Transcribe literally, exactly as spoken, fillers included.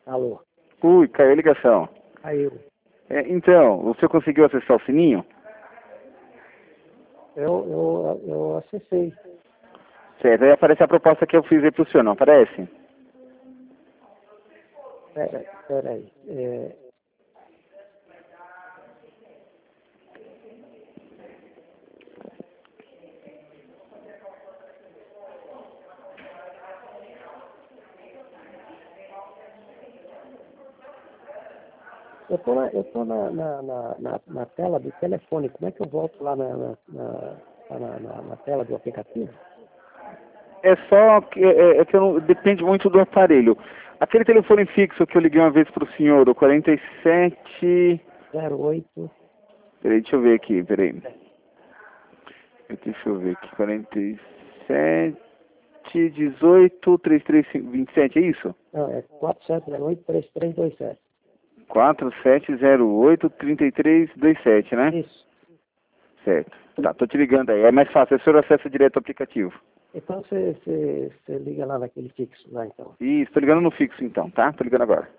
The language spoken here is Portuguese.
Alô? Ui, caiu a ligação. Caiu. É, então, o senhor conseguiu acessar o sininho? Eu, eu, eu acessei. Certo, aí aparece a proposta que eu fiz aí pro senhor, não aparece? Pera, pera aí. É... Eu tô, na, eu tô na, na, na, na, na tela do telefone. Como é que eu volto lá na, na, na, na, na, na tela do aplicativo? É só que, é, é que eu não, depende muito do aparelho. Aquele telefone fixo que eu liguei uma vez pro senhor, o quarenta e sete... zero oito. Peraí, deixa eu ver aqui, peraí. Deixa eu ver aqui, quarenta e sete, dezoito, trinta e três, vinte e sete, é isso? Não, é quatro sete zero oito três três dois sete. quatro sete zero oito, três três dois sete, né? Isso. Certo. Tá, tô te ligando aí. É mais fácil, o senhor acessa direto ao aplicativo. Então você, você, você liga lá naquele fixo lá então. Isso, tô ligando no fixo então, tá? Tô ligando agora.